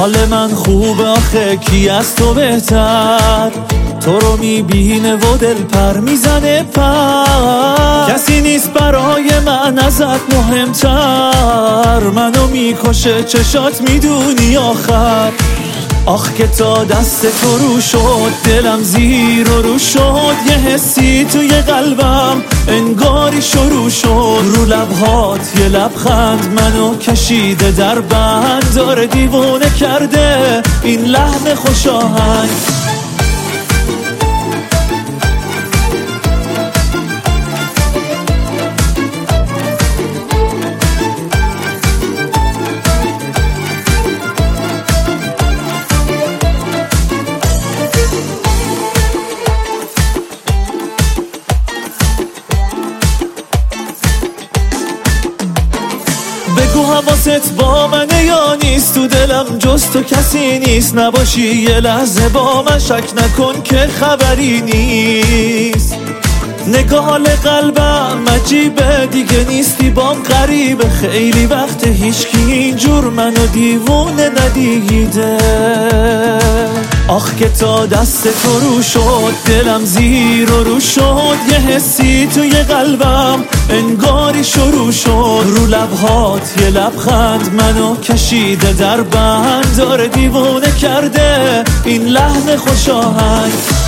حال من خوب آخه کی از تو بهتر، تو رو میبینه و دل پر میزنه پر. کسی نیست برای من ازت مهمتر، منو میکشه چشات میدونی آخر. آخ که تا دست تو رو شد دلم زیر و رو شد، یه حسی توی قلبم انگاری شروع شد. رو لبهات یه لبخند منو کشیده در بند، داره دیوونه کرده این لحن خوش آهنگ. بگو حواست با منه یا نیست، تو دلم جز تو کسی نیست. نباشی یه لحظه با من شک نکن که خبری نیست. نگاه قلبم عجیبه دیگه نیستی بام غریبه، خیلی وقت هیچکی اینجور منو دیوونه ندیده. آخ که تا دست تو رو شد دلم زیر و رو شد، یه حسی توی قلبم انگاری شروع شد. رو لبهات یه لبخند منو کشیده در بند، داره دیوونه کرده این لحن خوش آهنگ.